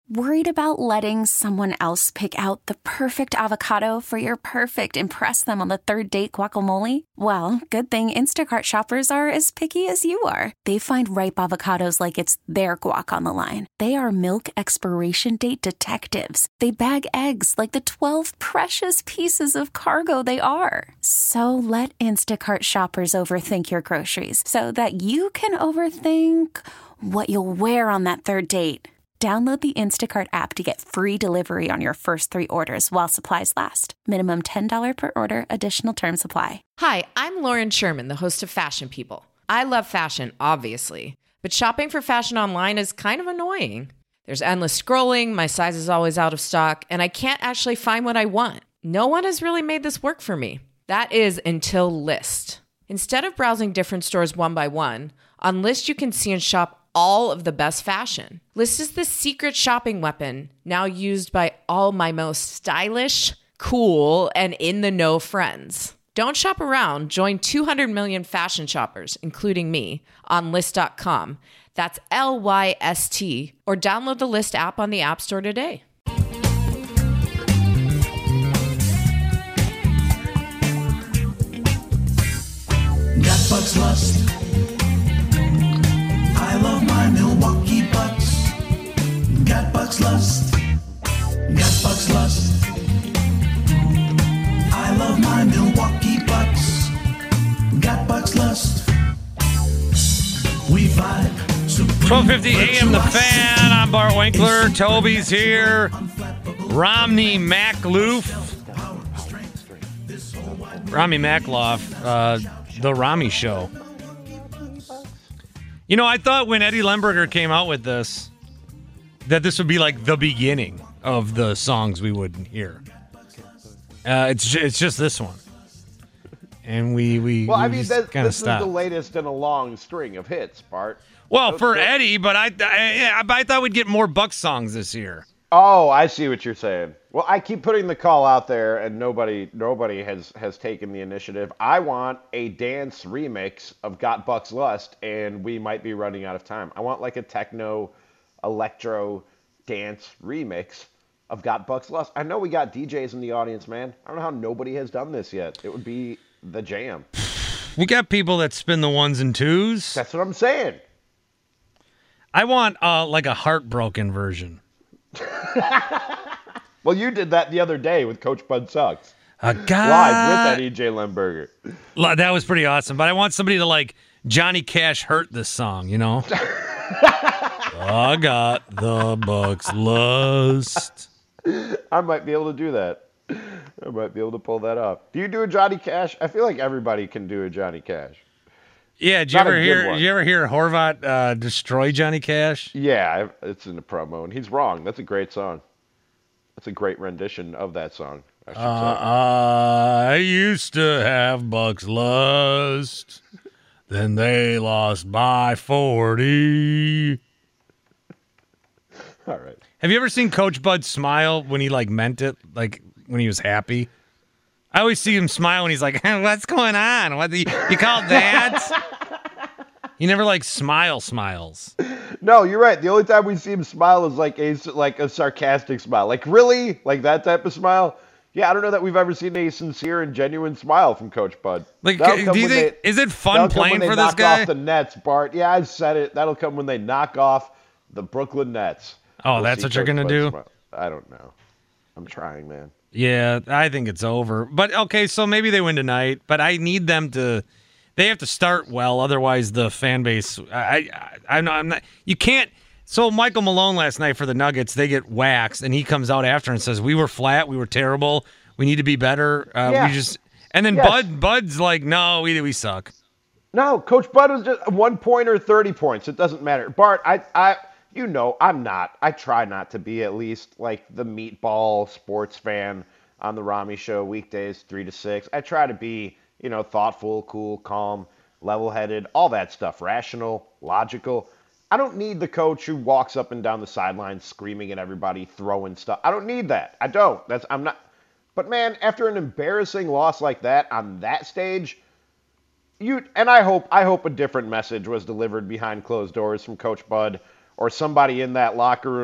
Worried about letting someone else pick out the perfect avocado for your perfect impress them on the third date guacamole? Well, good thing Instacart shoppers are as picky as you are. They find ripe avocados like it's their guac on the line. They are milk expiration date detectives. They bag eggs like the 12 precious pieces of cargo they are. So let Instacart shoppers overthink your groceries so that you can overthink what you'll wear on that third date. Download the Instacart app to get free delivery on your first 3 orders while supplies last. Minimum $10 per order. Additional terms apply. Hi, I'm Lauren Sherman, the host of Fashion People. I love fashion, obviously, but shopping for fashion online is kind of annoying. There's endless scrolling, my size is always out of stock, and I can't actually find what I want. No one has really made this work for me. That is until Lyst. Instead of browsing different stores one by one, on Lyst you can see and shop all of the best fashion. Lyst is the secret shopping weapon now used by all my most stylish, cool, and in-the-know friends. Don't shop around. Join 200 million fashion shoppers, including me, on Lyst.com. That's Lyst, or download the Lyst app on the App Store today. Got Bucks Lust. I love my Milwaukee Bucks. Got Bucks Lust. Got Bucks Lust. I love my Milwaukee Bucks. Got Bucks Lust. We vibe. 12:50 a.m. The Fan. I'm Bart Winkler. Toby's here. Romney Makhlouf. Rami Makloff. The Rami Show. You know, I thought when Eddie Lemberger came out with this, that this would be like the beginning of the songs we would hear. It's just this one. And we Well, I we mean, just this is stopped. the latest in a long string of hits, Bart. Well, for Eddie, but I thought we'd get more Bucks songs this year. Oh, I see what you're saying. Well, I keep putting the call out there, and nobody has taken the initiative. I want a dance remix of Got Bucks Lust, and we might be running out of time. I want like a techno, electro dance remix of Got Bucks Lust. I know we got DJs in the audience, man. I don't know how nobody has done this yet. It would be the jam. We got people that spin the ones and twos. That's what I'm saying. I want like a heartbroken version. Well, you did that the other day with Coach Bud Sucks. A guy Live with that EJ Lemberger. That was pretty awesome. But I want somebody to like Johnny Cash hurt this song, you know? I got the Bucks Lust. I might be able to do that. I might be able to pull that off. Do you do a Johnny Cash? I feel like everybody can do a Johnny Cash. Yeah, did you ever hear Horvat destroy Johnny Cash? Yeah, it's in the promo, and he's wrong. That's a great song. That's a great rendition of that song. I should say. I used to have Bucks Lust. Then they lost by 40. All right. Have you ever seen Coach Bud smile when he like meant it, like when he was happy? I always see him smile when he's like, "What's going on? What you call that?" He never like smiles. No, you're right. The only time we see him smile is like a sarcastic smile. Like, really? Like that type of smile? Yeah, I don't know that we've ever seen a sincere and genuine smile from Coach Bud. Like, do you think is it fun playing for this guy? Off the Nets, Bart. Yeah, I said it. That'll come when they knock off the Brooklyn Nets. Oh, that's what you're gonna do? Smile. I don't know. I'm trying, man. Yeah, I think it's over. But okay, so maybe they win tonight. But I need them to. They have to start well, otherwise the fan base. I'm not. You can't. So Michael Malone last night for the Nuggets, they get waxed, and he comes out after and says, "We were flat. We were terrible. We need to be better. We just." And then Bud's like, "No, we suck." No, Coach Bud was just 1 point or 30 points. It doesn't matter. Bart, I'm not. I try not to be at least like the meatball sports fan on the Rami Show weekdays 3 to 6. I try to be, thoughtful, cool, calm, level-headed, all that stuff, rational, logical. I don't need the coach who walks up and down the sidelines screaming at everybody, throwing stuff. I don't need that. I don't. I'm not. But man, after an embarrassing loss like that on that stage, I hope a different message was delivered behind closed doors from Coach Bud or somebody in that locker room.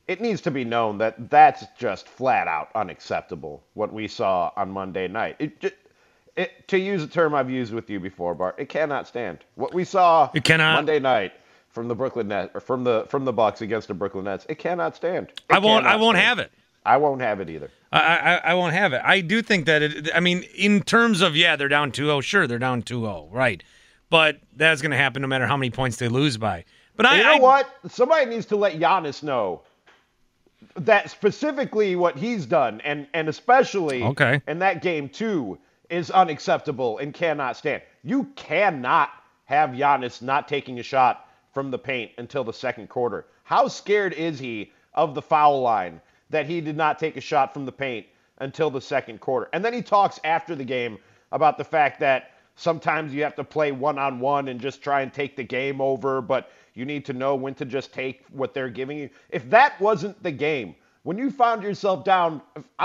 it needs to be known that that's just flat out unacceptable, what we saw on Monday night. To use a term I've used with you before, Bart, it cannot stand. What we saw It cannot. Monday night from the Brooklyn Nets, or from the Bucks against the Brooklyn Nets, it cannot stand. I won't have it. I won't have it either. I won't have it. I do think that in terms of, they're down 2-0. Sure, they're down 2-0, right. But that's going to happen no matter how many points they lose by. But you know what? Somebody needs to let Giannis know that specifically what he's done, and especially in that game too, is unacceptable and cannot stand. You cannot have Giannis not taking a shot from the paint until the second quarter. How scared is he of the foul line that he did not take a shot from the paint until the second quarter? And then he talks after the game about the fact that sometimes you have to play one-on-one and just try and take the game over, but you need to know when to just take what they're giving you. If that wasn't the game, when you found yourself down,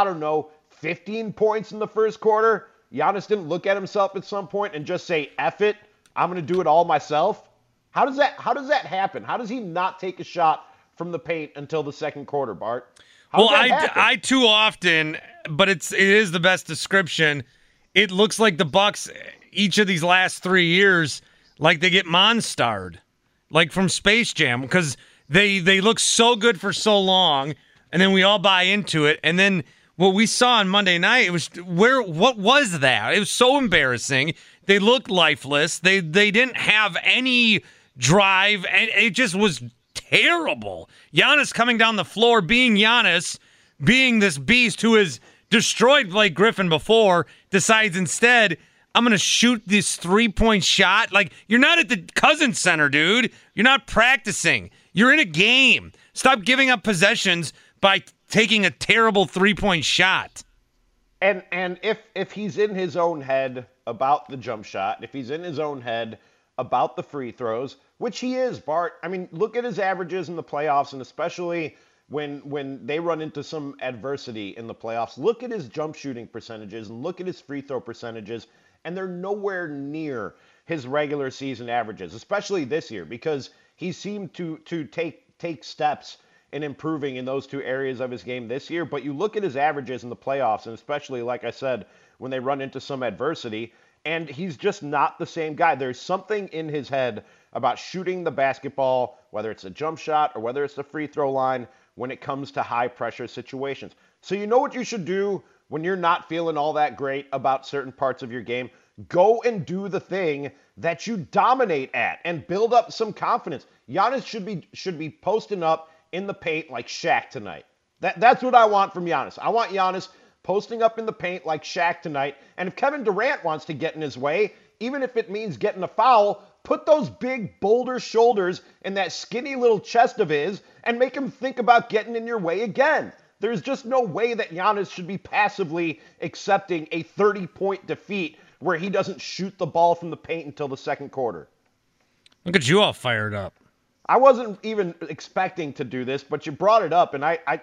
15 points in the first quarter, Giannis didn't look at himself at some point and just say, F it, I'm going to do it all myself? How does that happen? How does he not take a shot from the paint until the second quarter, Bart? I too often, but it is the best description. It looks like the Bucks, each of these last 3 years, like they get monstered, like from Space Jam, because they look so good for so long, and then we all buy into it, and then what we saw on Monday night, what was that? It was so embarrassing. They looked lifeless. They didn't have any drive, and it just was terrible. Giannis coming down the floor, being Giannis, being this beast who has destroyed Blake Griffin before, decides instead, I'm going to shoot this three-point shot. Like, you're not at the Cousins Center, dude. You're not practicing. You're in a game. Stop giving up possessions by taking a terrible three-point shot. And if he's in his own head about the jump shot, if he's in his own head about the free throws, which he is, Bart. I mean, look at his averages in the playoffs, and especially when they run into some adversity in the playoffs. Look at his jump shooting percentages and look at his free throw percentages, and they're nowhere near his regular season averages, especially this year, because he seemed to take steps in improving in those two areas of his game this year. But you look at his averages in the playoffs, and especially, like I said, when they run into some adversity, and he's just not the same guy. There's something in his head about shooting the basketball, whether it's a jump shot or whether it's the free throw line, when it comes to high-pressure situations. So you know what you should do when you're not feeling all that great about certain parts of your game? Go and do the thing that you dominate at and build up some confidence. Giannis should be posting up in the paint like Shaq tonight. That's what I want from Giannis. I want Giannis posting up in the paint like Shaq tonight. And if Kevin Durant wants to get in his way, even if it means getting a foul, put those big boulder shoulders in that skinny little chest of his and make him think about getting in your way again. There's just no way that Giannis should be passively accepting a 30-point defeat where he doesn't shoot the ball from the paint until the second quarter. Look at you all fired up. I wasn't even expecting to do this, but you brought it up, and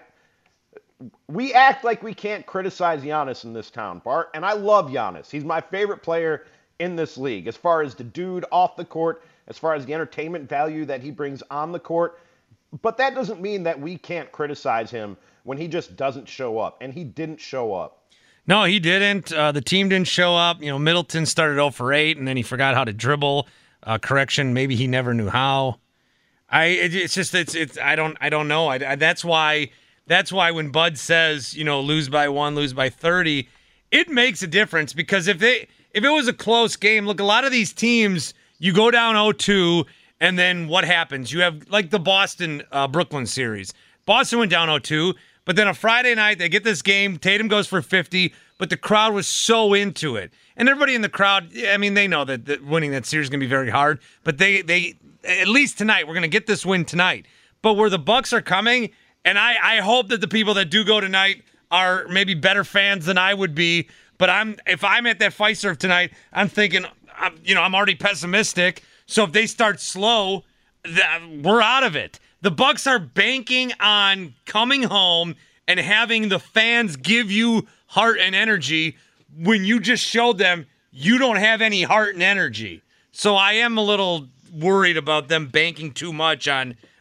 we act like we can't criticize Giannis in this town, Bart, and I love Giannis. He's my favorite player in this league, as far as the dude off the court, as far as the entertainment value that he brings on the court. But that doesn't mean that we can't criticize him when he just doesn't show up, and he didn't show up. No, he didn't. The team didn't show up. You know, Middleton started 0 for 8, and then he forgot how to dribble. Correction, maybe he never knew how. I don't know. That's why when Bud says, lose by 1, lose by 30, it makes a difference, because if it was a close game, look, a lot of these teams, you go down 0-2, and then what happens? You have, like, the Boston-Brooklyn series. Boston went down 0-2, but then a Friday night, they get this game, Tatum goes for 50, but the crowd was so into it. And everybody in the crowd, I mean, they know that winning that series is going to be very hard, but they at least tonight, we're going to get this win tonight. But where the Bucks are coming, and I hope that the people that do go tonight are maybe better fans than I would be, but if I'm at that Fiserv tonight, I'm thinking, I'm already pessimistic. So if they start slow, we're out of it. The Bucks are banking on coming home and having the fans give you heart and energy when you just showed them you don't have any heart and energy. So I am a little worried about them banking too much on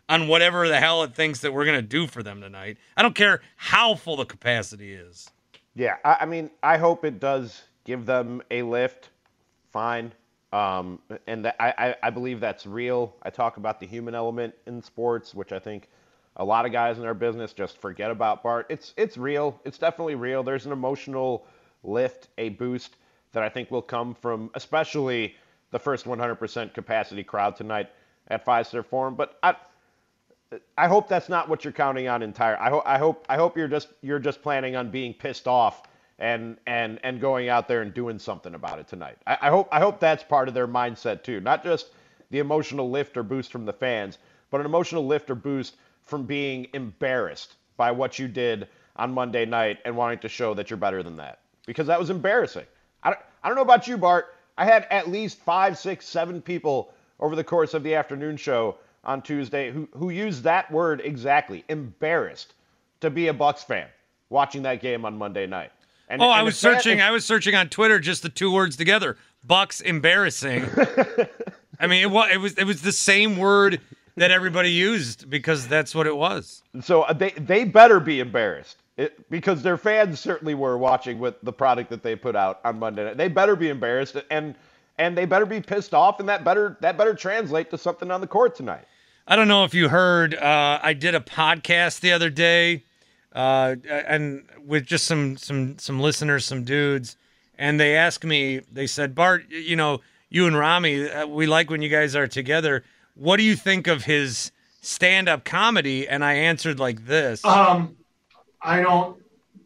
on whatever the hell it thinks that we're going to do for them tonight. I don't care how full the capacity is. Yeah, I mean, I hope it does give them a lift. Fine. And I believe that's real. I talk about the human element in sports, which I think a lot of guys in our business just forget about, Bart. It's real. It's definitely real. There's an emotional lift, a boost that I think will come from especially the first 100% capacity crowd tonight at Fiserv Forum. But I hope that's not what you're counting on entire. I hope you're just planning on being pissed off and going out there and doing something about it tonight. I hope that's part of their mindset too. Not just the emotional lift or boost from the fans, but an emotional lift or boost from being embarrassed by what you did on Monday night and wanting to show that you're better than that. Because that was embarrassing. I don't know about you, Bart. I had at least 5, 6, 7 people over the course of the afternoon show on Tuesday who used that word exactly, embarrassed, to be a Bucks fan watching that game on Monday night. I was searching on Twitter just the two words together, Bucks embarrassing. I mean, it was the same word that everybody used because that's what it was. So they better be embarrassed because their fans certainly were watching with the product that they put out on Monday night. They better be embarrassed and they better be pissed off, and that better translate to something on the court tonight. I don't know if you heard, I did a podcast the other day, and with just some listeners, some dudes, and they asked me, they said, Bart, you know, you and Rami, we like when you guys are together. What do you think of his stand-up comedy? And I answered like this. I don't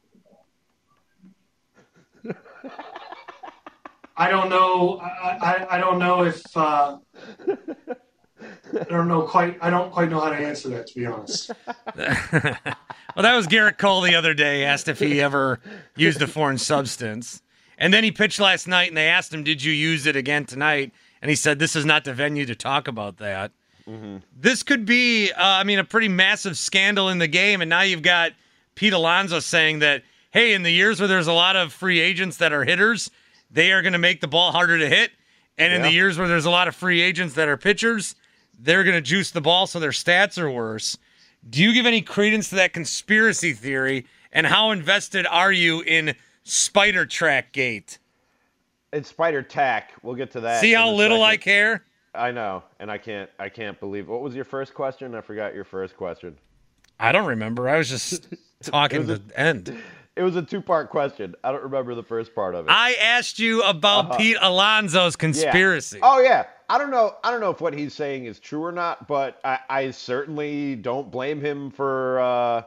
know. I don't know if I don't quite know how to answer that, to be honest. Well, that was Garrett Cole the other day, asked if he ever used a foreign substance. And then he pitched last night, and they asked him, did you use it again tonight? And he said, this is not the venue to talk about that. Mm-hmm. This could be, a pretty massive scandal in the game. And now you've got Pete Alonso saying that, hey, in the years where there's a lot of free agents that are hitters, they are going to make the ball harder to hit. And in the years where there's a lot of free agents that are pitchers, they're going to juice the ball so their stats are worse. Do you give any credence to that conspiracy theory? And how invested are you in Spider Track Gate? It's Spider Tack. We'll get to that. See how little I care? I know, and I can't believe. What was your first question? I forgot your first question. I don't remember. I was just talking to the end. It was a 2-part question. I don't remember the first part of it. I asked you about Pete Alonso's conspiracy. Yeah. Oh yeah. I don't know if what he's saying is true or not, but I certainly don't blame him for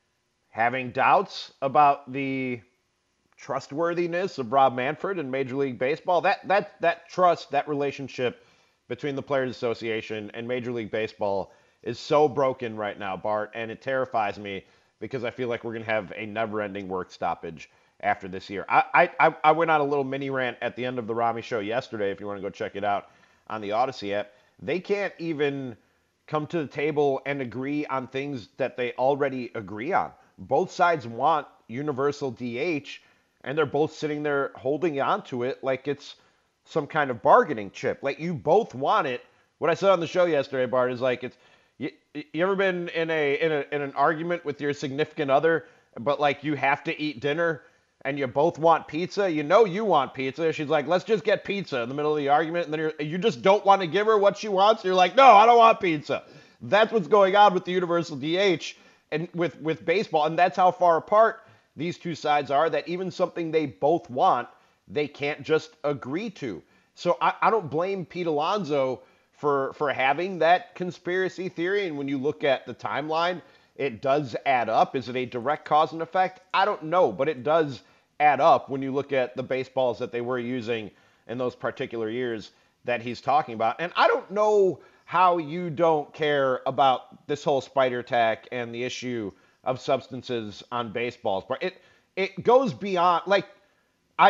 having doubts about the trustworthiness of Rob Manfred in Major League Baseball. That trust, that relationship between the Players Association and Major League Baseball is so broken right now, Bart, and it terrifies me because I feel like we're going to have a never-ending work stoppage after this year. I went on a little mini rant at the end of the Rami show yesterday, if you want to go check it out on the Odyssey app. They can't even come to the table and agree on things that they already agree on. Both sides want universal DH, and they're both sitting there holding on to it like it's some kind of bargaining chip. Like, you both want it. What I said on the show yesterday, Bart, is like, it's you ever been in an argument with your significant other, but like you have to eat dinner and you both want pizza? You know you want pizza. She's like, let's just get pizza in the middle of the argument, and then you just don't want to give her what she wants. You're like, no, I don't want pizza. That's what's going on with the universal DH and with baseball, and that's how far apart these two sides are, that even something they both want, they can't just agree to. So I don't blame Pete Alonso for having that conspiracy theory. And when you look at the timeline, it does add up. Is it a direct cause and effect? I don't know, but it does add up when you look at the baseballs that they were using in those particular years that he's talking about. And I don't know how you don't care about this whole spider tack and the issue of substances on baseballs, but it goes beyond, like, I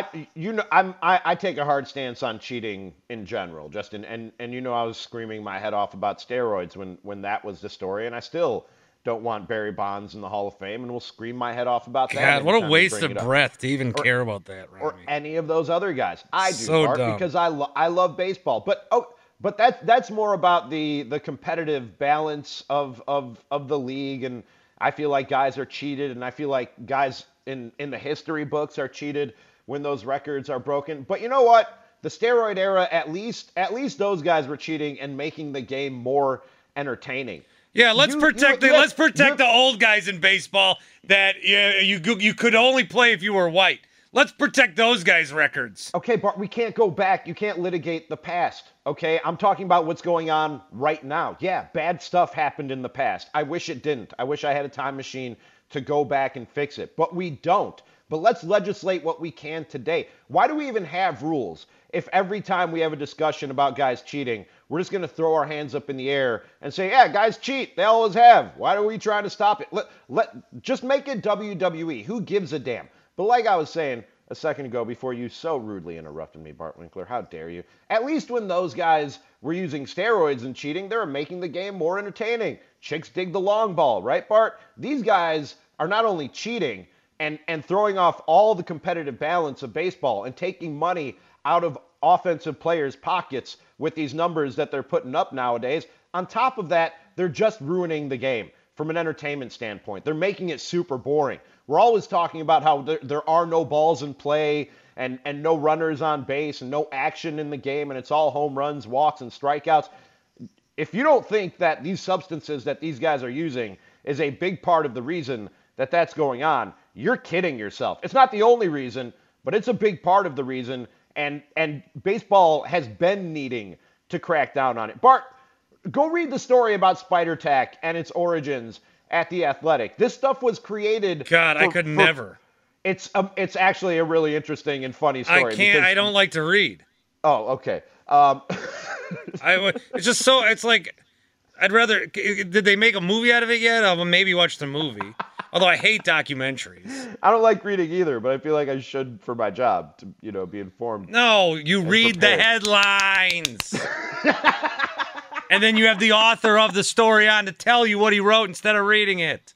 take a hard stance on cheating in general, Justin, and I was screaming my head off about steroids when that was the story, and I still don't want Barry Bonds in the Hall of Fame, and will scream my head off about that. God, what a waste of breath to even care about that, Rami. Or any of those other guys. I do, so Bart, dumb. Because I love baseball. But But that's more about the competitive balance of the league, and I feel like guys are cheated, and I feel like guys in the history books are cheated when those records are broken. But you know what? The steroid era, at least those guys were cheating and making the game more entertaining. Yeah, let's protect the old guys in baseball that you could only play if you were white. Let's protect those guys' records. Okay, Bart, we can't go back. You can't litigate the past. Okay, I'm talking about what's going on right now. Yeah, bad stuff happened in the past. I wish it didn't. I wish I had a time machine to go back and fix it. But we don't. But let's legislate what we can today. Why do we even have rules if every time we have a discussion about guys cheating, we're just going to throw our hands up in the air and say, yeah, guys cheat. They always have. Why are we trying to stop it? Just make it WWE. Who gives a damn? But like I was saying a second ago before you so rudely interrupted me, Bart Winkler, how dare you? At least when those guys were using steroids and cheating, they were making the game more entertaining. Chicks dig the long ball, right, Bart? These guys are not only cheating and throwing off all the competitive balance of baseball and taking money out of offensive players' pockets with these numbers that they're putting up nowadays. On top of that, they're just ruining the game from an entertainment standpoint. They're making it super boring. We're always talking about how there are no balls in play and no runners on base and no action in the game, and it's all home runs, walks, and strikeouts. If you don't think that these substances that these guys are using is a big part of the reason that that's going on, you're kidding yourself. It's not the only reason, but it's a big part of the reason, and baseball has been needing to crack down on it. Bart, go read the story about Spider Tack and its origins at The Athletic. This stuff was created. God, I could never. It's actually a really interesting and funny story. I can't. I don't like to read. Oh, okay. It's just so. It's like I'd rather. Did they make a movie out of it yet? I'll maybe watch the movie. Although I hate documentaries. I don't like reading either, but I feel like I should for my job to be informed. No, you read the headlines. And then you have the author of the story on to tell you what he wrote instead of reading it.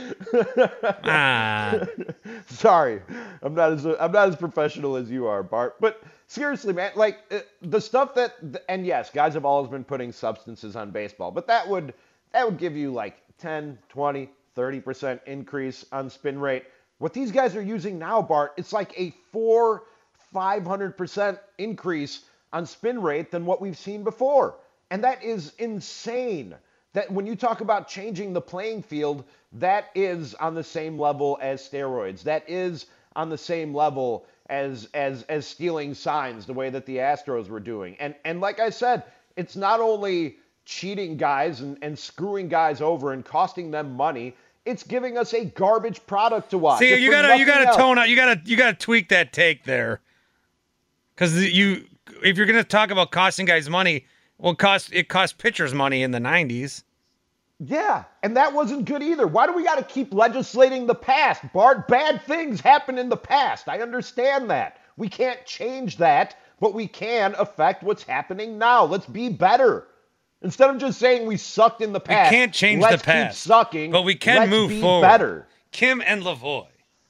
Sorry, I'm not as professional as you are, Bart. But seriously, man, like the stuff and yes, guys have always been putting substances on baseball, but that would give you like 10, 20, 30% increase on spin rate. What these guys are using now, Bart, it's like a 500% increase on spin rate than what we've seen before. And that is insane. That when you talk about changing the playing field, that is on the same level as steroids. That is on the same level as stealing signs, the way that the Astros were doing. And like I said, it's not only cheating guys and screwing guys over and costing them money, it's giving us a garbage product to watch. See, you gotta tone out. You gotta tweak that take there, because if you're gonna talk about costing guys money. Well, it cost pitchers money in the 90s. Yeah, and that wasn't good either. Why do we got to keep legislating the past, Bart? Bad things happened in the past. I understand that. We can't change that, but we can affect what's happening now. Let's be better. Instead of just saying we sucked in the past, we can't change the past. Let's keep sucking, but we can move forward. Better. Kim and Lavoie.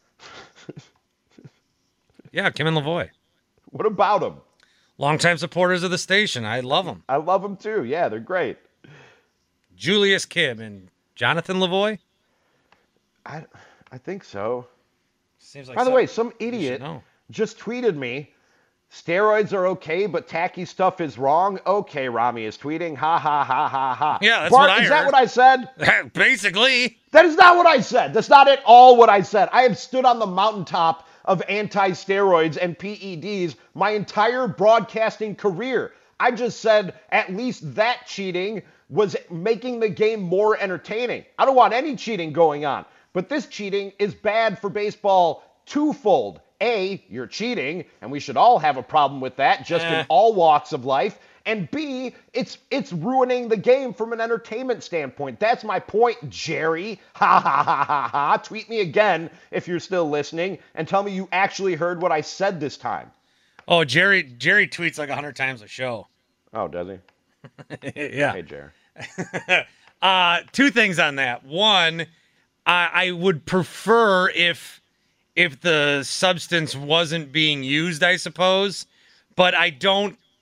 Yeah, Kim and Lavoie. What about them? Longtime supporters of the station. I love them. I love them too. Yeah, they're great. Julius Kim and Jonathan Lavoie? I think so. Seems like By the way, some idiot just tweeted me, steroids are okay, but tacky stuff is wrong. Okay, Rami is tweeting. Ha, ha, ha, ha, ha. Yeah, that's Bart, what I heard. Is that what I said? Basically. That is not what I said. That's not at all what I said. I have stood on the mountaintop of anti-steroids and PEDs my entire broadcasting career. I just said at least that cheating was making the game more entertaining. I don't want any cheating going on, but this cheating is bad for baseball twofold. A, you're cheating, and we should all have a problem with that, just in all walks of life. And B, it's ruining the game from an entertainment standpoint. That's my point, Jerry. Ha, ha, ha, ha, ha. Tweet me again if you're still listening and tell me you actually heard what I said this time. Oh, Jerry tweets like 100 times a show. Oh, does he? Yeah. Hey, Jerry. Two things on that. One, I would prefer if the substance wasn't being used, I suppose, but I don't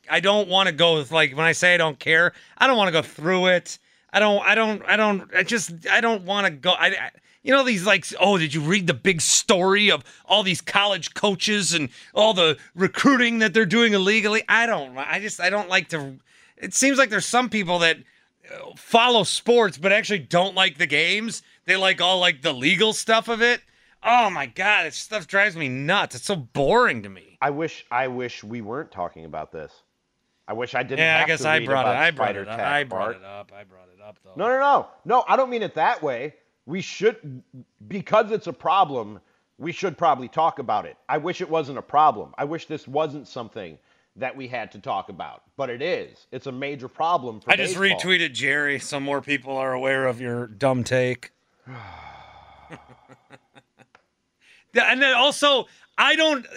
don't want to go with, like, when I say I don't care, I don't want to go through it. I don't want to go. These like, oh, did you read the big story of all these college coaches and all the recruiting that they're doing illegally? I don't like to. It seems like there's some people that follow sports but actually don't like the games. They like all like the legal stuff of it. Oh my God, this stuff drives me nuts. It's so boring to me. I wish we weren't talking about this. I wish I didn't. Yeah, have I guess to I read brought it. about I brought Spider it up. Tack, I brought Bart. it up. I brought it up though. No. I don't mean it that way. We should, because it's a problem, we should probably talk about it. I wish it wasn't a problem. I wish this wasn't something that we had to talk about, but it is. It's a major problem for I just baseball. retweeted Jerry so more people are aware of your dumb take. And then also, I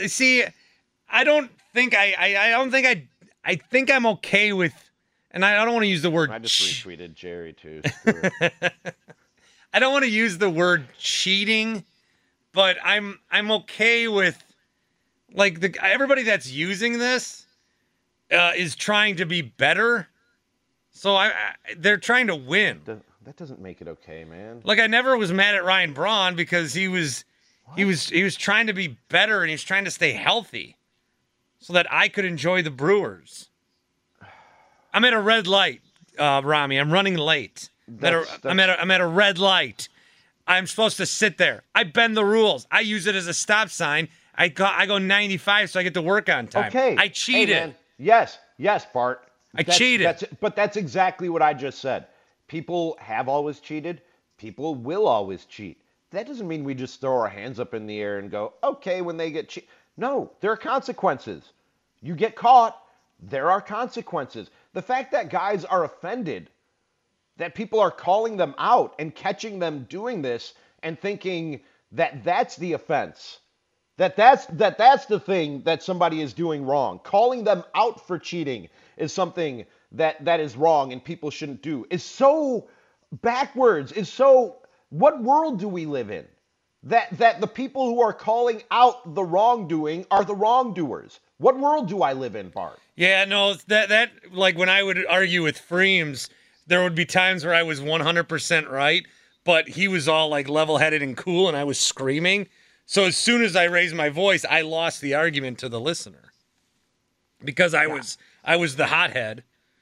think I'm okay with, and I don't want to use the word. I just retweeted Jerry too. Screw it. I don't want to use the word cheating, but I'm okay with, like, everybody that's using this is trying to be better. So they're trying to win. That doesn't make it okay, man. Like, I never was mad at Ryan Braun because he was trying to be better and he was trying to stay healthy so that I could enjoy the Brewers. I'm at a red light, Rami. I'm running late. I'm at a red light. I'm supposed to sit there. I bend the rules. I use it as a stop sign. I go 95 so I get to work on time. Okay. I cheated. Hey, man. Yes, Bart. Cheated. But that's exactly what I just said. People have always cheated. People will always cheat. That doesn't mean we just throw our hands up in the air and go, okay, when they get cheat. No, there are consequences. You get caught, there are consequences. The fact that guys are offended, that people are calling them out and catching them doing this and thinking that that's the offense, that's the thing that somebody is doing wrong. Calling them out for cheating is something that is wrong and people shouldn't do. Is so backwards. What world do we live in? That the people who are calling out the wrongdoing are the wrongdoers. What world do I live in, Bart? Yeah, no, that like when I would argue with Freems, there would be times where I was 100% right, but he was all like level-headed and cool, and I was screaming. So as soon as I raised my voice, I lost the argument to the listener because I was the hothead.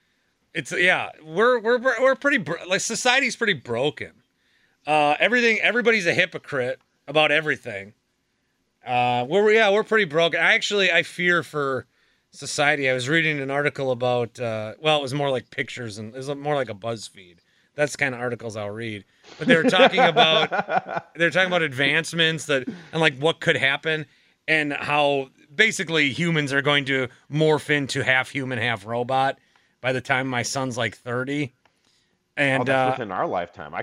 We're pretty like society's pretty broken. Everybody's a hypocrite about everything. We're pretty broken. I fear for society. I was reading an article about, it was more like pictures and it was more like a BuzzFeed. That's the kind of articles I'll read. But they were talking about advancements and like what could happen and how basically humans are going to morph into half human, half robot by the time my son's like 30. And that's within our lifetime.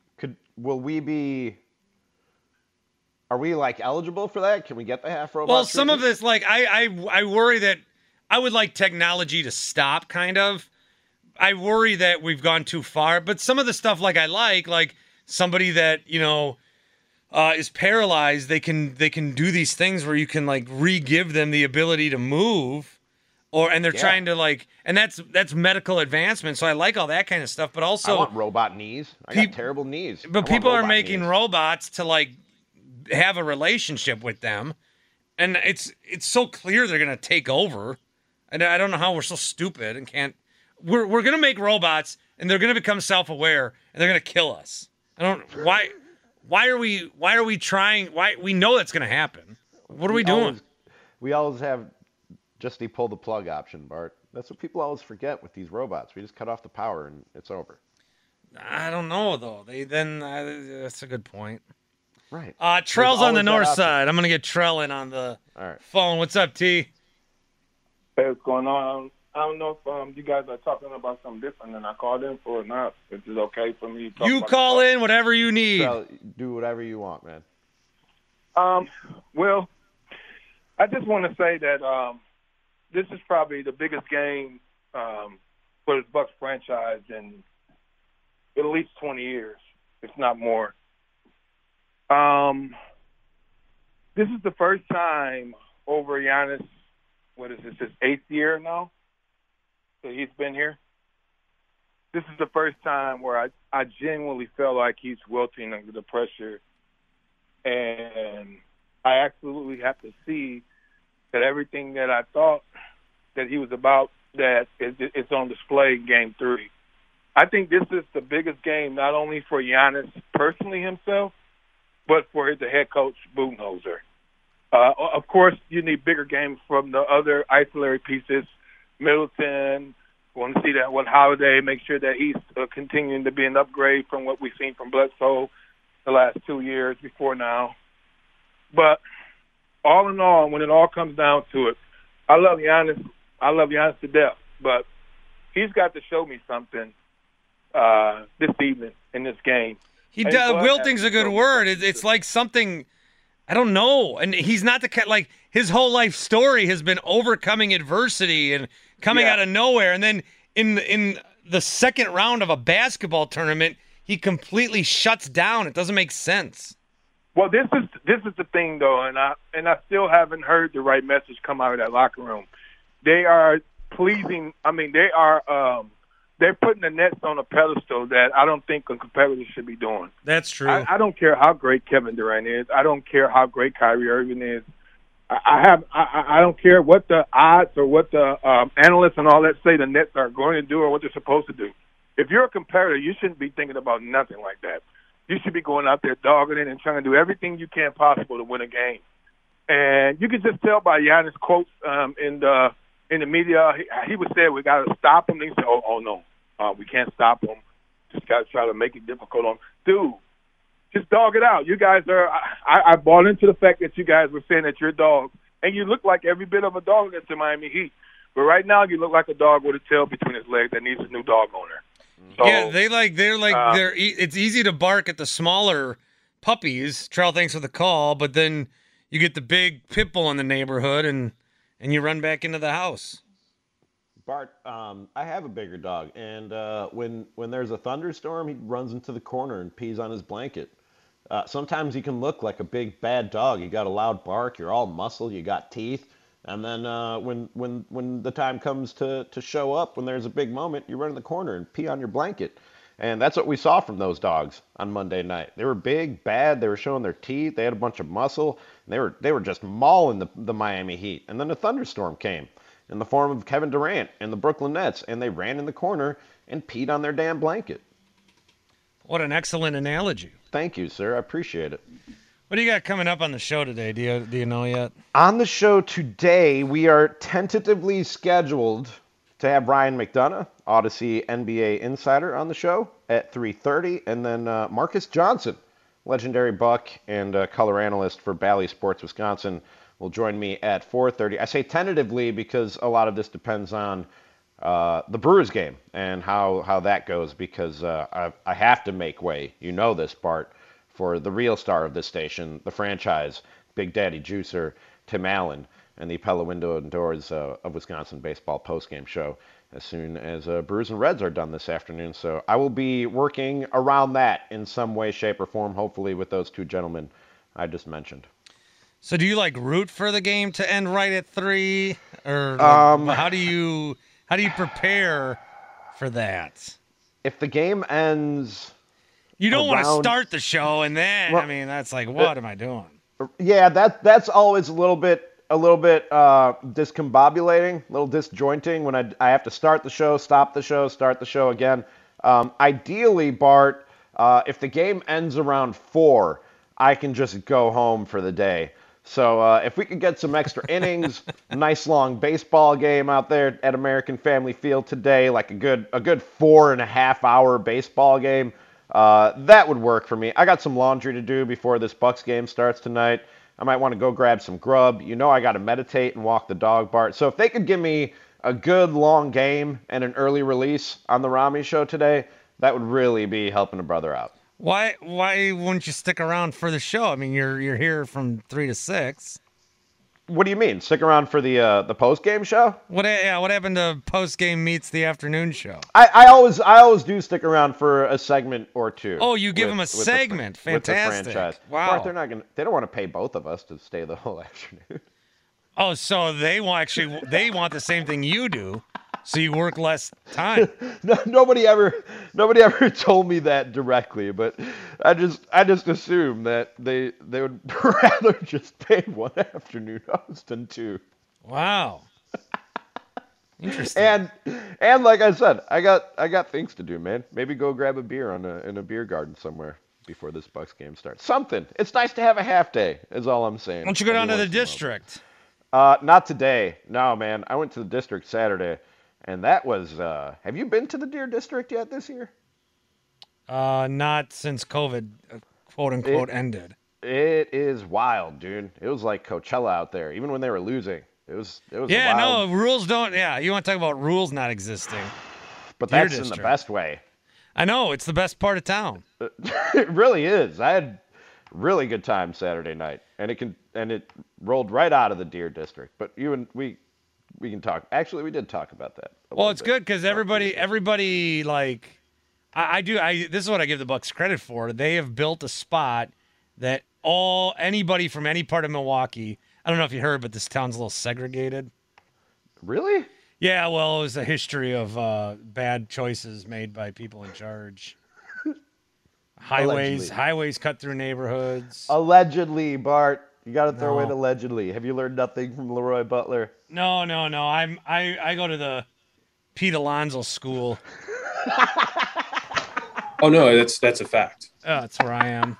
Are we like eligible for that? Can we get the half robot? Well, some of this, like, I worry that I would like technology to stop, kind of. I worry that we've gone too far, but some of the stuff like somebody that, is paralyzed, they can do these things where you can like re-give them the ability to move and they're trying to like, and that's medical advancement. So I like all that kind of stuff, but also I want robot knees. I got terrible knees. But people are making robots to like have a relationship with them. And it's so clear they're going to take over. And I don't know how we're so stupid and can't. We're going to make robots, and they're going to become self-aware, and they're going to kill us. Why are we trying? Why we know that's going to happen? What are we doing? We always have just the pull the plug option, Bart. That's what people always forget with these robots. We just cut off the power, and it's over. I don't know though. That's a good point. Right. Trell's on the north side. I'm going to get Trell in on the phone. What's up, T? Hey, what's going on? I don't know if you guys are talking about something different than I called in for or not. Is it okay for me to talk You call in whatever you need. Trell, do whatever you want, man. Well, I just want to say that this is probably the biggest game for the Bucs franchise in at least 20 years, if not more. This is the first time over Giannis, what is this, his 8th year now? that he's been here, this is the first time where I genuinely felt like he's wilting under the pressure. And I absolutely have to see that everything that I thought that he was about, that it's on display in Game 3. I think this is the biggest game not only for Giannis personally himself, but for the head coach, Budenholzer. Of course, you need bigger games from the other ancillary pieces. Middleton, want to see that with Holiday, make sure that he's continuing to be an upgrade from what we've seen from Bledsoe the last 2 years before now. But all in all, when it all comes down to it, I love Giannis. I love Giannis to death. But he's got to show me something this evening in this game. He does. Wilting's a good word. It's like something, I don't know. And he's not the kind, like, his whole life story has been overcoming adversity and coming out of nowhere. And then in the second round of a basketball tournament, he completely shuts down. It doesn't make sense. Well, this is the thing, though, and I still haven't heard the right message come out of that locker room. They are pleasing. I mean, they're putting the Nets on a pedestal that I don't think a competitor should be doing. That's true. I don't care how great Kevin Durant is. I don't care how great Kyrie Irving is. I don't care what the odds or what the analysts and all that say the Nets are going to do or what they're supposed to do. If you're a competitor, you shouldn't be thinking about nothing like that. You should be going out there dogging it and trying to do everything you can possible to win a game. And you can just tell by Giannis' quotes in the media. He would say, we got to stop him. And he said, oh no, we can't stop him. Just got to try to make it difficult on him. Dude, just dog it out. You guys are – I bought into the fact that you guys were saying that you're dogs. And you look like every bit of a dog against the Miami Heat. But right now you look like a dog with a tail between his legs that needs a new dog owner. So, yeah, it's easy to bark at the smaller puppies. Trell, thanks for the call, but then you get the big pit bull in the neighborhood and you run back into the house. Bart, I have a bigger dog, and when there's a thunderstorm, he runs into the corner and pees on his blanket. Sometimes you can look like a big bad dog. You got a loud bark, you're all muscle, you got teeth. And then when the time comes to show up, when there's a big moment, you run in the corner and pee on your blanket. And that's what we saw from those dogs on Monday night. They were big, bad. They were showing their teeth. They had a bunch of muscle. And they were just mauling the Miami Heat. And then a thunderstorm came in the form of Kevin Durant and the Brooklyn Nets. And they ran in the corner and peed on their damn blanket. What an excellent analogy. Thank you, sir. I appreciate it. What do you got coming up on the show today? Do you know yet? On the show today, we are tentatively scheduled to have Ryan McDonough, Odyssey NBA insider, on the show at 3:30, and then Marcus Johnson, legendary Buck and color analyst for Bally Sports Wisconsin, will join me at 4:30. I say tentatively because a lot of this depends on the Brewers game and how that goes, because I have to make way. You know this, Bart, for the real star of this station, the franchise, Big Daddy Juicer, Tim Allen, and the Pella Window and Doors of Wisconsin baseball postgame show as soon as Brewers and Reds are done this afternoon. So I will be working around that in some way, shape, or form, hopefully with those two gentlemen I just mentioned. So do you root for the game to end right at 3, or how do you prepare for that? If the game ends, you don't want to start the show and then that's like, what am I doing? Yeah, that's always a little bit discombobulating, a little disjointing when I have to start the show, stop the show, start the show again. Ideally, Bart, if the game ends around 4, I can just go home for the day. So if we could get some extra innings, nice long baseball game out there at American Family Field today, like a good 4.5 hour baseball game, that would work for me. I got some laundry to do before this Bucks game starts tonight. I might want to go grab some grub. You know I got to meditate and walk the dog, Bart. So if they could give me a good long game and an early release on the Rami show today, that would really be helping a brother out. Why wouldn't you stick around for the show? I mean, you're here from 3 to 6. What do you mean? Stick around for the post game show? What happened to post game meets the afternoon show? I always do stick around for a segment or two. Oh, you give them a segment. Fantastic. With the franchise. Wow. Bart, they don't want to pay both of us to stay the whole afternoon. Oh, so they want the same thing you do. so you work less time. No, nobody ever told me that directly, but I just assume that they would rather just pay one afternoon host than two. Wow. Interesting. And like I said, I got things to do, man. Maybe go grab a beer in a beer garden somewhere before this Bucks game starts. Something. It's nice to have a half day, is all I'm saying. Why don't you go down to the district? Not today. No, man. I went to the district Saturday, and that was. Have you been to the Deer District yet this year? Not since COVID, quote unquote, ended. It is wild, dude. It was like Coachella out there, even when they were losing. It was. Yeah, wild. no rules don't. Yeah, you want to talk about rules not existing? But Deer that's District. in the best way. I know it's the best part of town. It really is. I had really good time Saturday night, and it rolled right out of the Deer District. But we can talk. Actually, we did talk about that. Well, it's good because everybody like I do. This is what I give the Bucks credit for. They have built a spot that anybody from any part of Milwaukee. I don't know if you heard, but this town's a little segregated. Really? Yeah, well, it was a history of bad choices made by people in charge. Highways cut through neighborhoods. Allegedly, Bart. You got to throw away the allegedly. Have you learned nothing from Leroy Butler? No. I go to the Pete Alonso school. Oh no, that's a fact. That's where I am.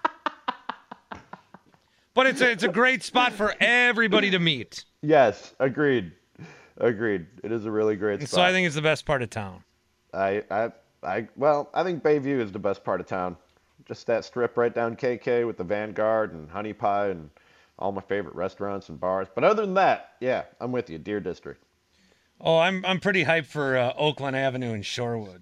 But it's a great spot for everybody to meet. Yes, agreed. It is a really great spot. So I think it's the best part of town. I think Bayview is the best part of town. Just that strip right down KK with the Vanguard and Honey Pie and all my favorite restaurants and bars. But other than that, yeah, I'm with you, Deer District. Oh, I'm pretty hyped for Oakland Avenue in Shorewood.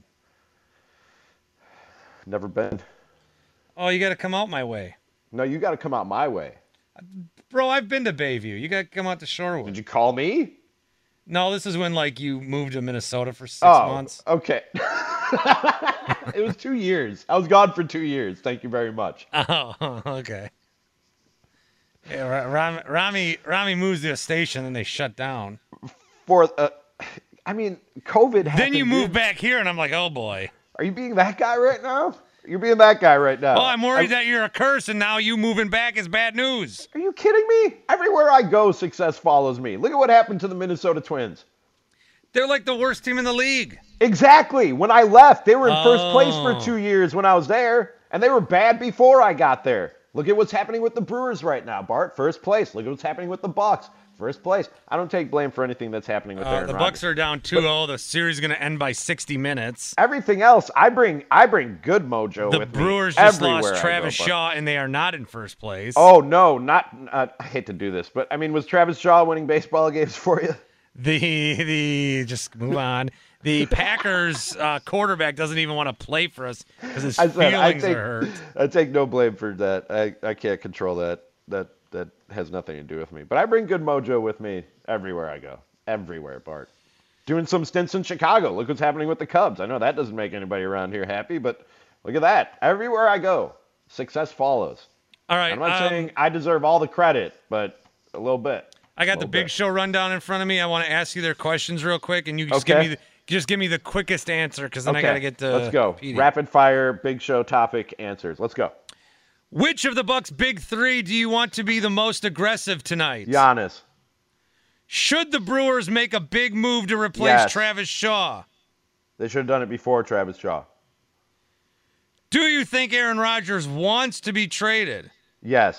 Never been. Oh, you got to come out my way. No, you got to come out my way. Bro, I've been to Bayview. You got to come out to Shorewood. Did you call me? No, this is when you moved to Minnesota for 6 months. Okay. It was 2 years. I was gone for 2 years. Thank you very much. Oh, okay. Yeah, Rami moves to a station and they shut down. COVID happened. Then you move back here and I'm like, oh boy. Are you being that guy right now? You're being that guy right now. Well, I'm worried that you're a curse and now you moving back is bad news. Are you kidding me? Everywhere I go, success follows me. Look at what happened to the Minnesota Twins. They're like the worst team in the league. Exactly. When I left, they were in first place for 2 years when I was there, and they were bad before I got there. Look at what's happening with the Brewers right now, Bart. First place. Look at what's happening with the Bucks. First place. I don't take blame for anything that's happening with Aaron The Rodgers. Bucks are down 2-0. The series is going to end by 60 minutes. Everything else, I bring good mojo with me. The Brewers just everywhere lost Travis Shaw, and they are not in first place. Oh, no. Not. I hate to do this, but, was Travis Shaw winning baseball games for you? Just move on. The Packers quarterback doesn't even want to play for us because his feelings are hurt. I take no blame for that. I can't control that. That has nothing to do with me. But I bring good mojo with me everywhere I go. Everywhere, Bart. Doing some stints in Chicago. Look what's happening with the Cubs. I know that doesn't make anybody around here happy, but look at that. Everywhere I go, success follows. All right. I'm not saying I deserve all the credit, but a little bit. I got the Big Show rundown in front of me. I want to ask you their questions real quick, and you just give me the quickest answer because then I got to get to. Let's go. Petey. Rapid fire, Big Show topic answers. Let's go. Which of the Bucks' big three do you want to be the most aggressive tonight? Giannis. Should the Brewers make a big move to replace Travis Shaw? They should have done it before Travis Shaw. Do you think Aaron Rodgers wants to be traded? Yes.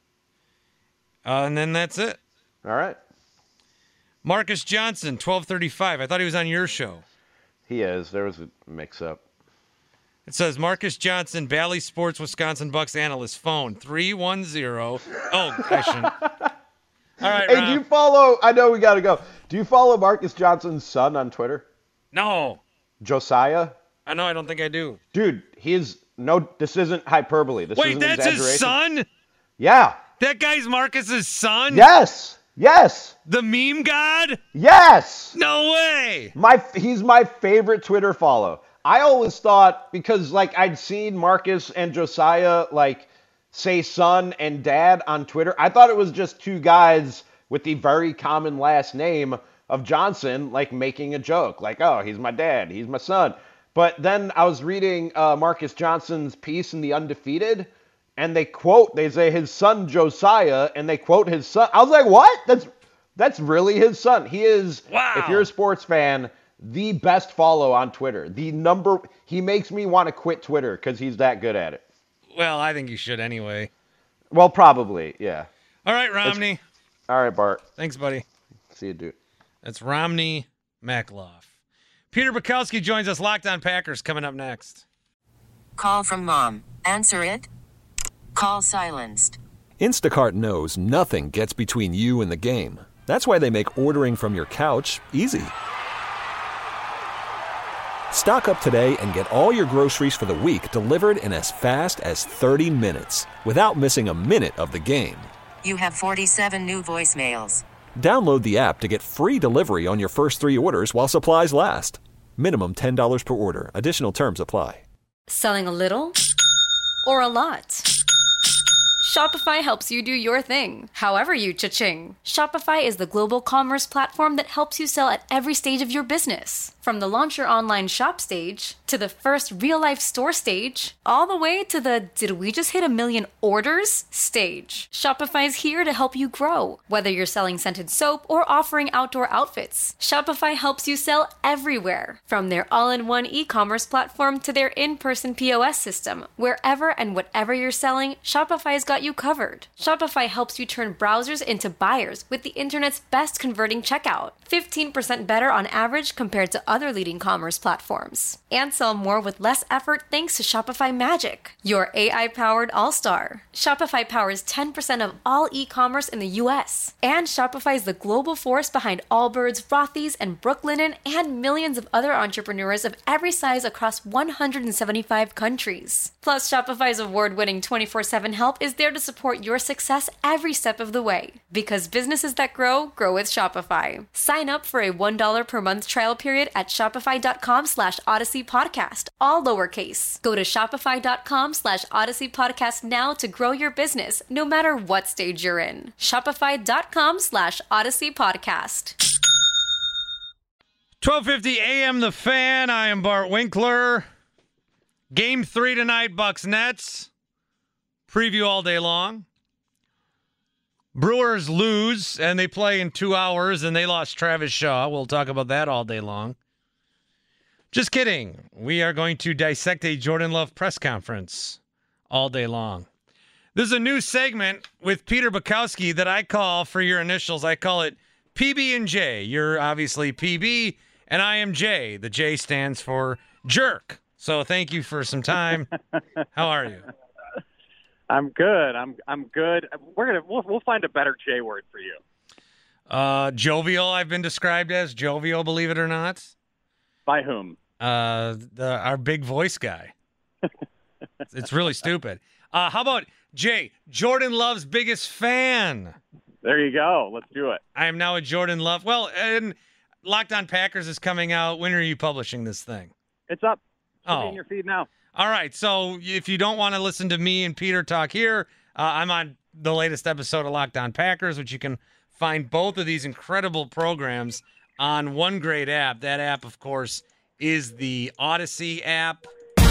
And then that's it. All right. Marcus Johnson, 1235. I thought he was on your show. He is. There was a mix-up. It says Marcus Johnson, Bally Sports, Wisconsin Bucks analyst, phone 310. Oh, I shouldn't. All right, Hey, Rob. do you follow, I know we got to go. Do you follow Marcus Johnson's son on Twitter? No. Josiah? I know, I don't think I do. Dude, this isn't hyperbole. This Wait, isn't that's his exaggeration. son? Yeah. That guy's Marcus's son? Yes. The meme god? Yes. No way. He's my favorite Twitter follow. I always thought, because I'd seen Marcus and Josiah say son and dad on Twitter. I thought it was just two guys with the very common last name of Johnson, like making a joke, like, oh, he's my dad, he's my son. But then I was reading Marcus Johnson's piece in The Undefeated, and they say his son Josiah, and they quote his son. I was like, what? That's really his son. He is, Wow. If you're a sports fan, the best follow on Twitter. He makes me want to quit Twitter because he's that good at it. Well, I think you should anyway. Well, probably, yeah. All right, Romney. All right, Bart. Thanks, buddy. See you, dude. That's Romney Makloff. Peter Bukowski joins us. Locked On Packers coming up next. Call from mom. Answer it. Call silenced. Instacart knows nothing gets between you and the game. That's why they make ordering from your couch easy. Stock up today and get all your groceries for the week delivered in as fast as 30 minutes without missing a minute of the game. You have 47 new voicemails. Download the app to get free delivery on your first 3 orders while supplies last. Minimum $10 per order. Additional terms apply. Selling a little or a lot? Shopify helps you do your thing, however you cha-ching. Shopify is the global commerce platform that helps you sell at every stage of your business. From the launch your online shop stage, to the first real-life store stage, all the way to the did we just hit 1 million orders stage. Shopify's here to help you grow. Whether you're selling scented soap or offering outdoor outfits, Shopify helps you sell everywhere. From their all-in-one e-commerce platform to their in-person POS system, wherever and whatever you're selling, Shopify's got you covered. Shopify helps you turn browsers into buyers with the internet's best converting checkout. 15% better on average compared to other leading commerce platforms. And sell more with less effort thanks to Shopify Magic, your AI-powered all-star. Shopify powers 10% of all e-commerce in the US. And Shopify is the global force behind Allbirds, Rothy's, and Brooklinen, and millions of other entrepreneurs of every size across 175 countries. Plus, Shopify's award-winning 24/7 help is there to support your success every step of the way. Because businesses that grow, grow with Shopify. Sign up for a $1 per month trial period at shopify.com/Odyssey Podcast, all lowercase. Go to shopify.com/Odyssey Podcast now to grow your business, no matter what stage you're in. Shopify.com/Odyssey Podcast. 12:50 a.m. The Fan. I am Bart Winkler. Game 3 tonight, Bucks Nets. Preview all day long. Brewers lose, and they play in 2 hours, and they lost Travis Shaw. We'll talk about that all day long. Just kidding. We are going to dissect a Jordan Love press conference all day long. This is a new segment with Peter Bukowski that I call, for your initials, I call it PB and J. You're obviously PB, and I am J. The J stands for jerk. So thank you for some time. How are you? I'm good. I'm good. We'll find a better J word for you. Jovial. I've been described as jovial. Believe it or not. By whom? Our big voice guy. It's really stupid. How about Jay? Jordan Love's biggest fan. There you go. Let's do it. I am now a Jordan Love. Well, and Locked On Packers is coming out. When are you publishing this thing? It's up. Should be in your feed now. All right, so if you don't want to listen to me and Peter talk here, I'm on the latest episode of Locked On Packers, which you can find both of these incredible programs on one great app. That app, of course, is the Odyssey app.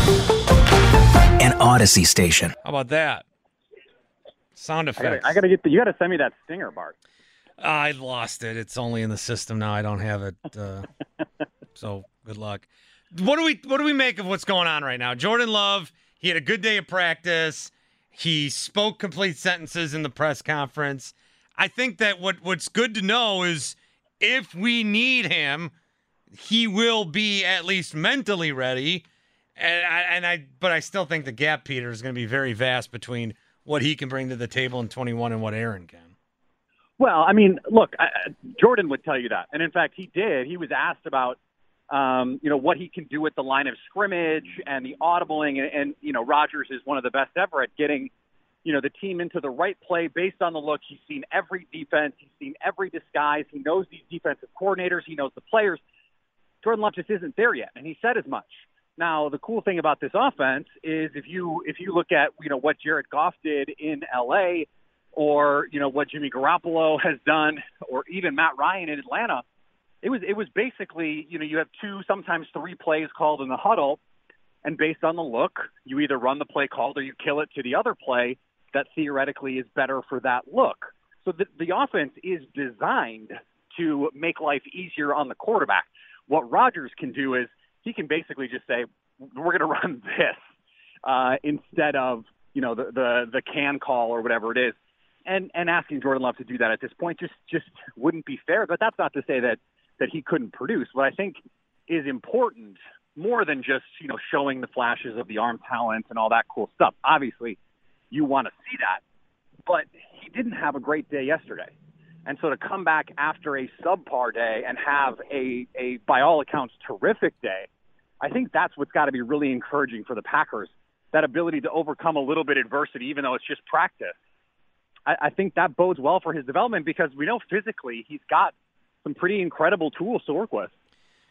An Odyssey station. How about that? Sound effects. I gotta get. You gotta send me that stinger, Bart. I lost it. It's only in the system now. I don't have it. So good luck. What do we make of what's going on right now? Jordan Love, he had a good day of practice. He spoke complete sentences in the press conference. I think that what's good to know is if we need him, he will be at least mentally ready. But I still think the gap, Peter, is going to be very vast between what he can bring to the table in 21 and what Aaron can. Well, I mean, look, Jordan would tell you that. And in fact, he did. He was asked about what he can do at the line of scrimmage and the audibling. And Rodgers is one of the best ever at getting, the team into the right play based on the look. He's seen every defense. He's seen every disguise. He knows these defensive coordinators. He knows the players. Jordan Love just isn't there yet. And he said as much. Now, the cool thing about this offense is if you look at, what Jared Goff did in L.A. or, what Jimmy Garoppolo has done or even Matt Ryan in Atlanta, It was basically, you have 2, sometimes 3 plays called in the huddle, and based on the look, you either run the play called or you kill it to the other play that theoretically is better for that look. So the offense is designed to make life easier on the quarterback. What Rodgers can do is he can basically just say, we're going to run this instead of, the can call or whatever it is. And asking Jordan Love to do that at this point just wouldn't be fair. But that's not to say that he couldn't produce. What I think is important, more than just, showing the flashes of the arm talent and all that cool stuff. Obviously, you want to see that. But he didn't have a great day yesterday. And so to come back after a subpar day and have a by all accounts, terrific day, I think that's what's got to be really encouraging for the Packers, that ability to overcome a little bit of adversity, even though it's just practice. I think that bodes well for his development because we know physically he's got some pretty incredible tools to work with.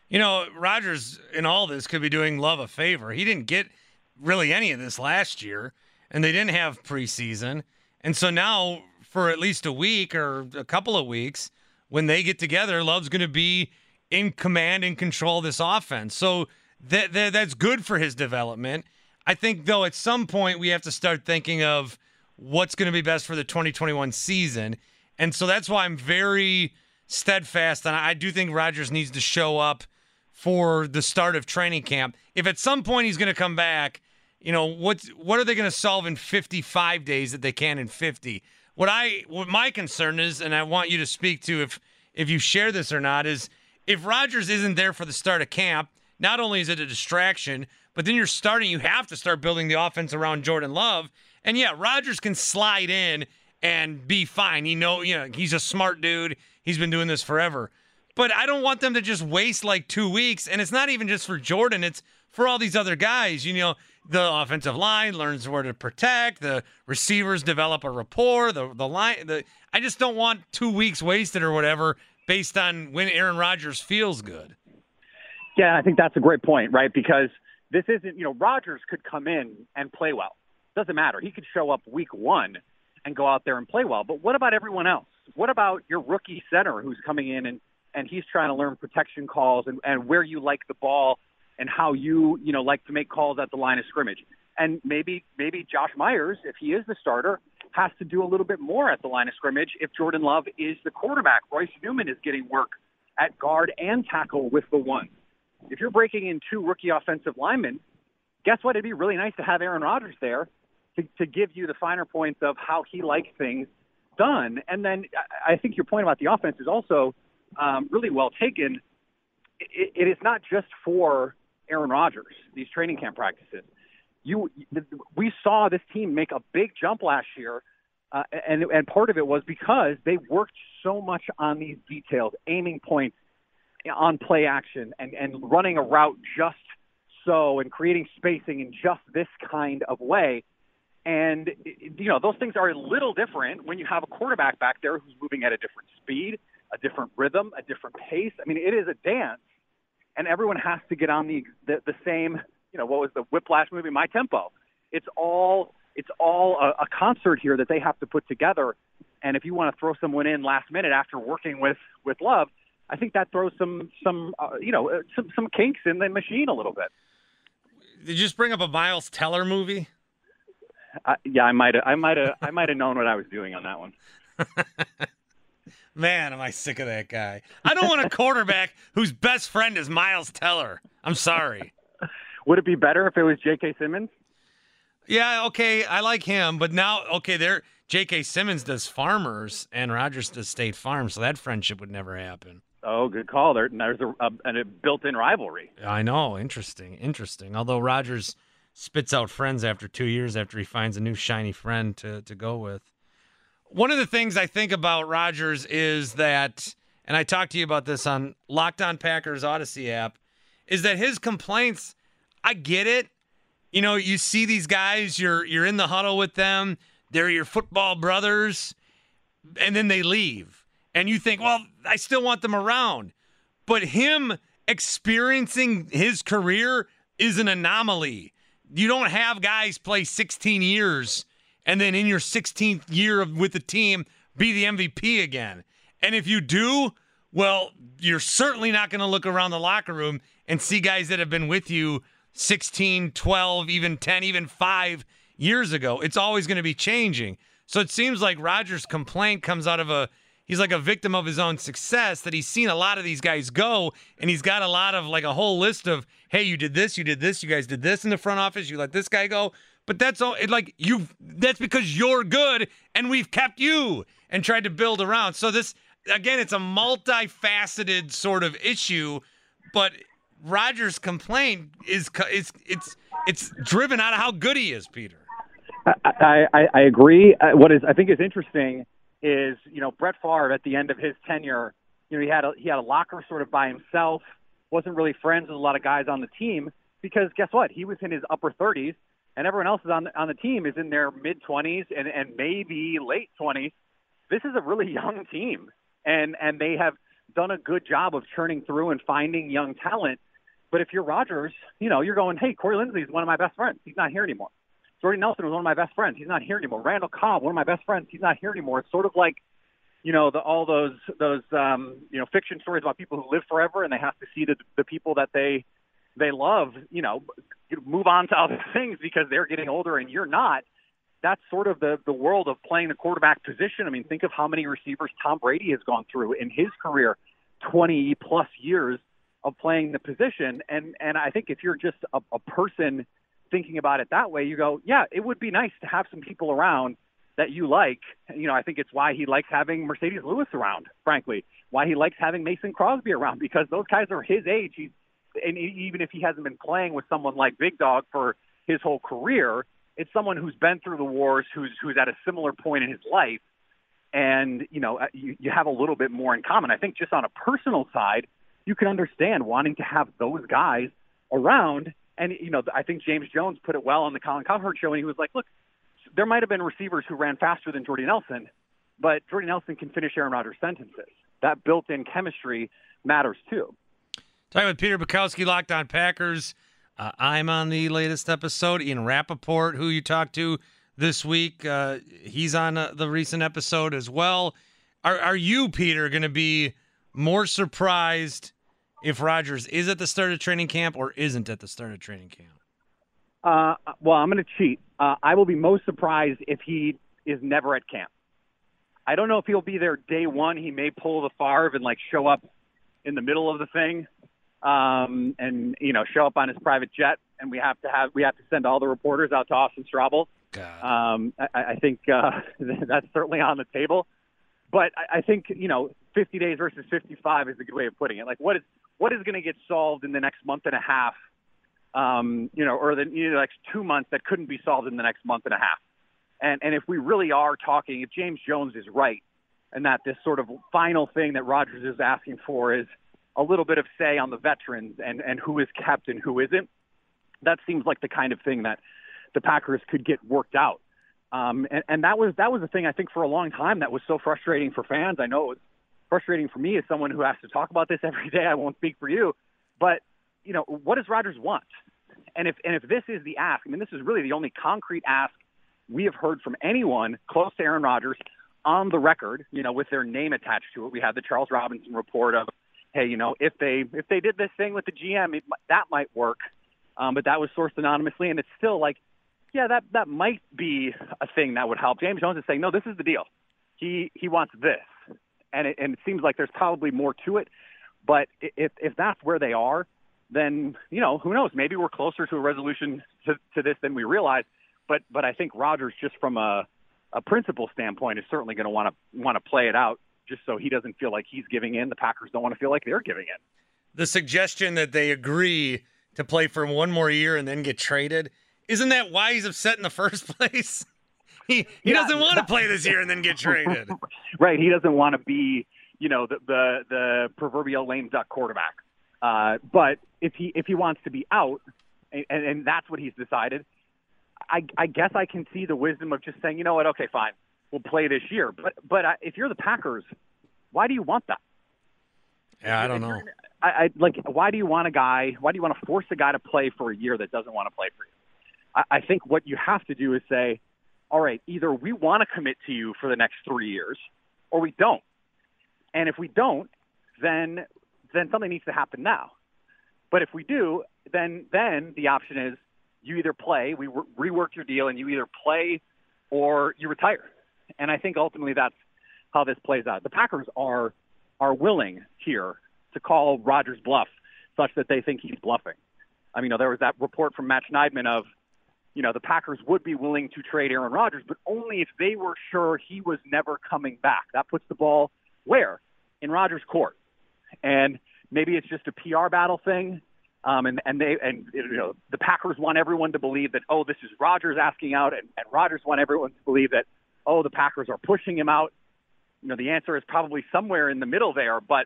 Rodgers in all this could be doing Love a favor. He didn't get really any of this last year, and they didn't have preseason. And so now, for at least a week or a couple of weeks, when they get together, Love's going to be in command and control of this offense. So that's good for his development. I think, though, at some point we have to start thinking of what's going to be best for the 2021 season. And so that's why I'm very steadfast. And I do think Rodgers needs to show up for the start of training camp. If at some point he's going to come back, what are they going to solve in 55 days that they can in 50? What my concern is, and I want you to speak to if you share this or not, is if Rodgers isn't there for the start of camp, not only is it a distraction, but then you have to start building the offense around Jordan Love. And yeah, Rodgers can slide in and be fine. He's a smart dude. He's been doing this forever. But I don't want them to just waste like 2 weeks. And it's not even just for Jordan. It's for all these other guys. The offensive line learns where to protect. The receivers develop a rapport. I just don't want 2 weeks wasted or whatever based on when Aaron Rodgers feels good. Yeah, I think that's a great point, right? Because this isn't, Rodgers could come in and play well. Doesn't matter. He could show up week 1 and go out there and play well. But what about everyone else? What about your rookie center who's coming in and he's trying to learn protection calls and where you like the ball and how you like to make calls at the line of scrimmage? And maybe Josh Myers, if he is the starter, has to do a little bit more at the line of scrimmage if Jordan Love is the quarterback. Royce Newman is getting work at guard and tackle with the one. If you're breaking in 2 rookie offensive linemen, guess what? It'd be really nice to have Aaron Rodgers there to give you the finer points of how he likes things done. And then I think your point about the offense is also really well taken. It is not just for Aaron Rodgers, these training camp practices. We saw this team make a big jump last year, and part of it was because they worked so much on these details, aiming points on play action and running a route just so and creating spacing in just this kind of way. And, those things are a little different when you have a quarterback back there who's moving at a different speed, a different rhythm, a different pace. I mean, it is a dance, and everyone has to get on the same, what was the Whiplash movie, My Tempo. It's all a concert here that they have to put together. And if you want to throw someone in last minute after working with Love, I think that throws some kinks in the machine a little bit. Did you just bring up a Miles Teller movie? Yeah, I might have known what I was doing on that one. Man, am I sick of that guy. I don't want a quarterback whose best friend is Miles Teller. I'm sorry. Would it be better if it was J.K. Simmons? Yeah, okay, I like him, but now, J.K. Simmons does Farmers and Rodgers does State Farm, so that friendship would never happen. Oh, good call. There's a built-in rivalry. I know. Interesting. Although Rodgers spits out friends after 2 years after he finds a new shiny friend to go with. One of the things I think about Rodgers is that, and I talked to you about this on Locked On Packers Odyssey app, is that his complaints, I get it. You see these guys, you're in the huddle with them, they're your football brothers, and then they leave. And you think, well, I still want them around. But him experiencing his career is an anomaly. You don't have guys play 16 years and then in your 16th year with the team be the MVP again. And if you do, Well, you're certainly not going to look around the locker room and see guys that have been with you 16, 12, even 10, even 5 years ago. It's always going to be changing. So it seems like Rodgers' complaint comes out of he's like a victim of his own success, that he's seen a lot of these guys go, and he's got a lot of, like, a whole list of, hey, you did this, you guys did this in the front office, you let this guy go. But that's all, that's because you're good, and we've kept you and tried to build around. So this, again, it's a multifaceted sort of issue, but Rodgers' complaint is it's driven out of how good he is, Peter. I agree. What I think is interesting is, Brett Favre at the end of his tenure, he had a locker sort of by himself, wasn't really friends with a lot of guys on the team, because guess what? He was in his upper 30s, and everyone else is on the team is in their mid-20s and maybe late 20s. This is a really young team, and they have done a good job of churning through and finding young talent. But if you're Rodgers, you're going, hey, Corey Linsley is one of my best friends. He's not here anymore. Jordy Nelson was one of my best friends. He's not here anymore. Randall Cobb, one of my best friends. He's not here anymore. It's sort of like, all those fiction stories about people who live forever and they have to see the people that they love, move on to other things because they're getting older and you're not. That's sort of the world of playing the quarterback position. I mean, think of how many receivers Tom Brady has gone through in his career, 20-plus years of playing the position. And I think if you're just a person thinking about it that way, you go, yeah, it would be nice to have some people around that you like. I think it's why he likes having Mercedes Lewis around, frankly, why he likes having Mason Crosby around, because those guys are his age. And even if he hasn't been playing with someone like Big Dog for his whole career, it's someone who's been through the wars, who's at a similar point in his life. And, you have a little bit more in common. I think just on a personal side, you can understand wanting to have those guys around. And, I think James Jones put it well on the Colin Cowherd show, and he was like, look, there might have been receivers who ran faster than Jordy Nelson, but Jordy Nelson can finish Aaron Rodgers' sentences. That built-in chemistry matters too. Talking with Peter Bukowski, Locked On Packers. I'm on the latest episode. Ian Rappaport, who you talked to this week, he's on the recent episode as well. Are you, Peter, going to be more surprised if Rodgers is at the start of training camp or isn't at the start of training camp? Well, I'm going to cheat. I will be most surprised if he is never at camp. I don't know if he'll be there day one. He may pull the Favre and show up in the middle of the thing, and show up on his private jet. And we have to send all the reporters out to Austin Straubel. I think that's certainly on the table. But I think 50 days versus 55 is a good way of putting it. What is going to get solved in the next month and a half? Or the next 2 months that couldn't be solved in the next month and a half. And if we really are talking, if James Jones is right, and that this sort of final thing that Rodgers is asking for is a little bit of say on the veterans and who is kept and who isn't, that seems like the kind of thing that the Packers could get worked out. And that was the thing, I think, for a long time that was so frustrating for fans. I know it was frustrating for me as someone who has to talk about this every day. I won't speak for you, but what does Rodgers want? And if this is the ask, this is really the only concrete ask we have heard from anyone close to Aaron Rodgers on the record, with their name attached to it. We had the Charles Robinson report of, hey, if they did this thing with the GM, that might work. But that was sourced anonymously, and it's still that might be a thing that would help. James Jones is saying, no, this is the deal. He wants this. And it seems like there's probably more to it. But if that's where they are, then, who knows? Maybe we're closer to a resolution to this than we realize. But I think Rodgers, just from a principle standpoint, is certainly going to want to play it out just so he doesn't feel like he's giving in. The Packers don't want to feel like they're giving in. The suggestion that they agree to play for one more year and then get traded, isn't that why he's upset in the first place? He doesn't want to play this year and then get traded. Right. He doesn't want to be, the proverbial lame duck quarterback. But if he wants to be out, and that's what he's decided, I guess I can see the wisdom of just saying, you know what, okay, fine, we'll play this year. But if you're the Packers, why do you want that? Yeah, I don't know. Why do you want to force a guy to play for a year that doesn't want to play for you? I think what you have to do is say, all right, either we want to commit to you for the next 3 years or we don't. And if we don't, then something needs to happen now. But if we do, then the option is you either play, we rework your deal, and you either play or you retire. And I think ultimately that's how this plays out. The Packers are willing here to call Rodgers' bluff such that they think he's bluffing. I mean, there was that report from Matt Schneidman of, the Packers would be willing to trade Aaron Rodgers, but only if they were sure he was never coming back. That puts the ball where? In Rodgers' court. And maybe it's just a PR battle thing. And the Packers want everyone to believe that, this is Rodgers asking out, and Rodgers want everyone to believe that, the Packers are pushing him out. The answer is probably somewhere in the middle there, but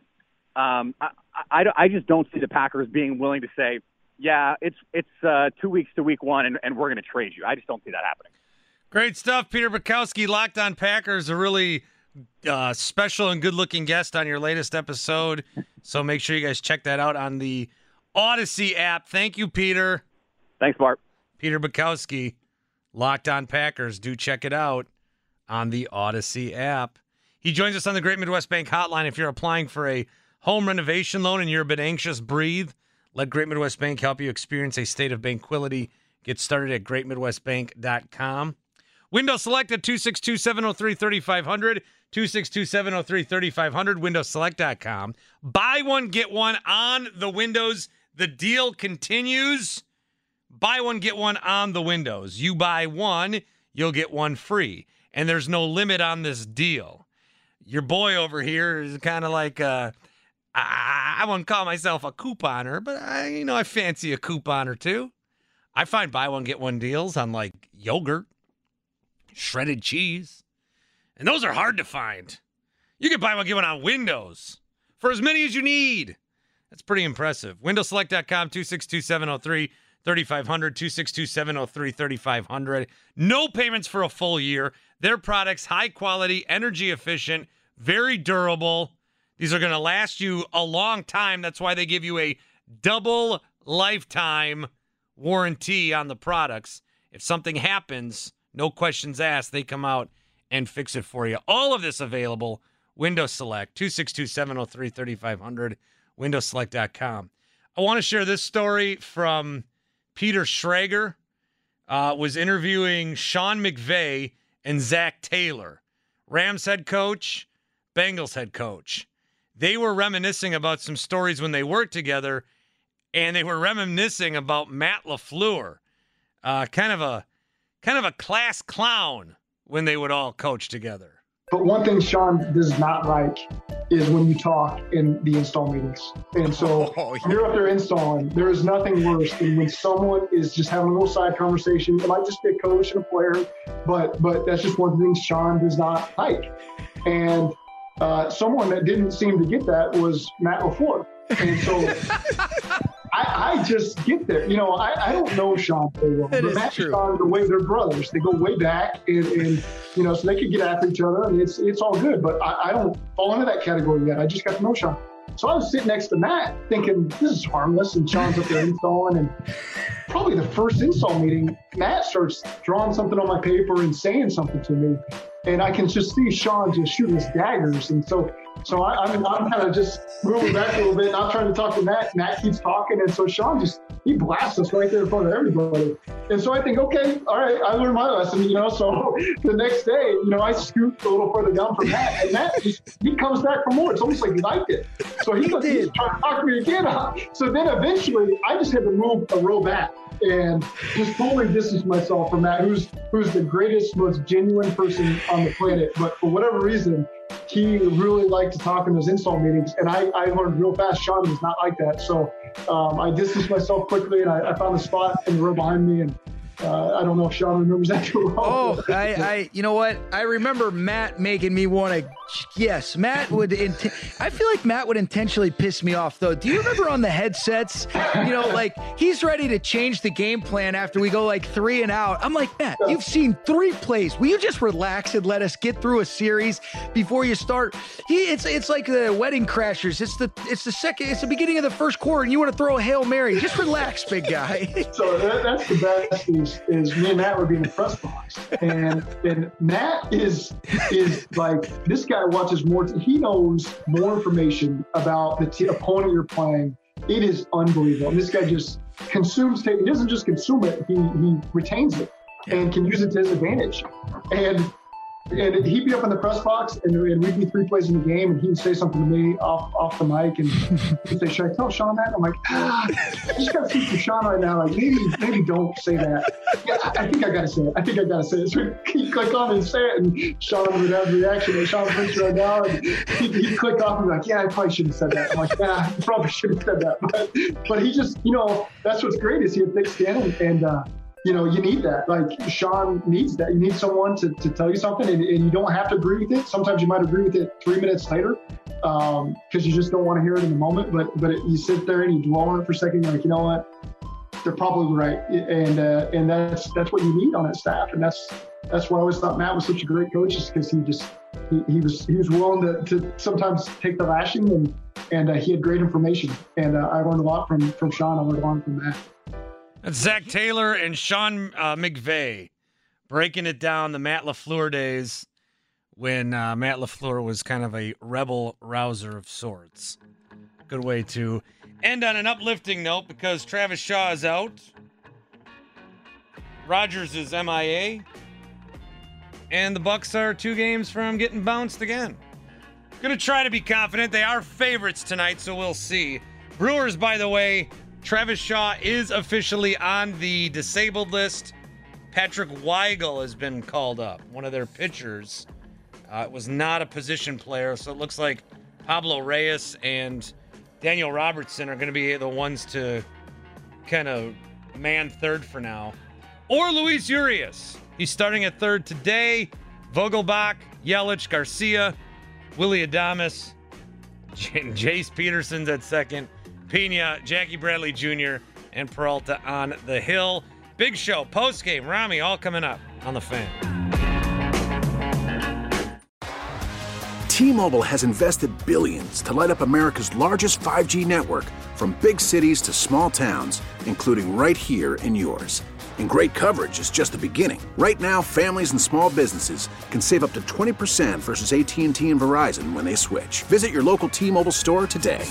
I just don't see the Packers being willing to say, yeah, it's 2 weeks to week one, and we're going to trade you. I just don't see that happening. Great stuff, Peter Bukowski, Locked On Packers, a really special and good-looking guest on your latest episode. So make sure you guys check that out on the Odyssey app. Thank you, Peter. Thanks, Bart. Peter Bukowski, Locked On Packers. Do check it out on the Odyssey app. He joins us on the Great Midwest Bank hotline. If you're applying for a home renovation loan and you're a bit anxious, breathe. Let Great Midwest Bank help you experience a state of banquility. Get started at greatmidwestbank.com. Windows Select at 262-703-3500, 262-703-3500, windowselect.com. Buy one, get one on the windows. The deal continues. Buy one, get one on the windows. You buy one, you'll get one free. And there's no limit on this deal. Your boy over here is kind of like I wouldn't call myself a couponer, but I fancy a coupon or two. I find buy one, get one deals on like yogurt, shredded cheese, and those are hard to find. You can buy one, get one on windows for as many as you need. That's pretty impressive. Windowselect.com, 262-703-3500, 262-703-3500. No payments for a full year. Their products, high quality, energy efficient, very durable. These are going to last you a long time. That's why they give you a double lifetime warranty on the products. If something happens, no questions asked, they come out and fix it for you. All of this available, Windows Select, 262-703-3500, windowselect.com. I want to share this story from Peter Schrager. Was interviewing Sean McVay and Zach Taylor, Rams head coach, Bengals head coach. They were reminiscing about some stories when they worked together, and they were reminiscing about Matt LaFleur, kind of a class clown when they would all coach together. But one thing Sean does not like is when you talk in the install meetings. And so when you're up there installing, there is nothing worse than when someone is just having a little side conversation. It might just be a coach and a player, but that's just one thing Sean does not like. And someone that didn't seem to get that was Matt LaFleur. And so I just get there. I don't know Sean very well. But Matt and Sean, the way they're brothers, they go way back, and so they could get after each other, and it's all good. But I don't fall into that category yet. I just got to know Sean. So I was sitting next to Matt thinking, this is harmless, and Sean's up there installing, and probably the first install meeting, Matt starts drawing something on my paper and saying something to me, and I can just see Sean just shooting his daggers, and so I'm kind of just moving back a little bit, and I'm trying to talk to Matt. Matt keeps talking, and so Sean he blasts us right there in front of everybody. And so I think, okay, all right, I learned my lesson, So the next day, I scoot a little further down from Matt, and Matt he comes back for more. It's almost like he liked it. So he's trying to talk to me again. So then eventually, I just had to move a row back and just totally distance myself from Matt, who's the greatest, most genuine person on the planet. But for whatever reason, he really liked to talk in those install meetings, and I learned real fast Sean does not like that. So I distanced myself quickly, and I found a spot in the row behind me, and I don't know if Sean remembers that too well. I you know what? I remember Matt making me want to. Yes, Matt would. I feel like Matt would intentionally piss me off, though. Do you remember on the headsets? Like he's ready to change the game plan after we go like 3 and out. I'm like, Matt, you've seen 3 plays. Will you just relax and let us get through a series before you start? It's like the Wedding Crashers. It's the beginning of the first quarter, and you want to throw a Hail Mary. Just relax, big guy. So that's the best is me and Matt would be in the press box, and Matt is like, this guy guy watches more. He knows more information about the opponent you're playing. It is unbelievable. And this guy just consumes tape. He doesn't just consume it. He retains it and can use it to his advantage. And he'd be up in the press box, and we'd be 3 plays in the game, and he'd say something to me off the mic, and he'd say, "Should I tell Sean that?" I'm like, I just got to speak to Sean right now. Like, maybe don't say that. Yeah, I think I got to say it. So he'd click on and say it, and Sean would have the reaction. And Sean thinks right now, and he'd click off and be like, "Yeah, I probably should have said that." I'm like, "Yeah, I probably should have said that." But he just, that's what's great is he had thick skin, and you need that. Like, Sean needs that. You need someone to tell you something, and you don't have to agree with it. Sometimes you might agree with it 3 minutes later because you just don't want to hear it in the moment. But you sit there and you dwell on it for a second. You're like, you know what? They're probably right, and that's what you need on that staff. And that's why I always thought Matt was such a great coach, is because he was willing to sometimes take the lashing, and he had great information. And I learned a lot from Sean. I learned a lot from Matt. That's Zach Taylor and Sean McVay breaking it down, the Matt LaFleur days when Matt LaFleur was kind of a rebel rouser of sorts. Good way to end on an uplifting note because Travis Shaw is out. Rodgers is MIA. And the Bucs are 2 games from getting bounced again. Going to try to be confident. They are favorites tonight, so we'll see. Brewers, by the way, Travis Shaw is officially on the disabled list. Patrick Weigel has been called up, one of their pitchers. It was not a position player, so it looks like Pablo Reyes and Daniel Robertson are going to be the ones to kind of man third for now. Or Luis Urias. He's starting at third today. Vogelbach, Yelich, Garcia, Willie Adames, Jace Peterson's at second. Pena, Jackie Bradley Jr., and Peralta on the hill. Big show, postgame, Rami, all coming up on The Fan. T-Mobile has invested billions to light up America's largest 5G network, from big cities to small towns, including right here in yours. And great coverage is just the beginning. Right now, families and small businesses can save up to 20% versus AT&T and Verizon when they switch. Visit your local T-Mobile store today.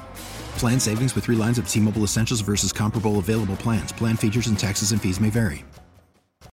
Plan savings with 3 lines of T-Mobile Essentials versus comparable available plans. Plan features and taxes and fees may vary.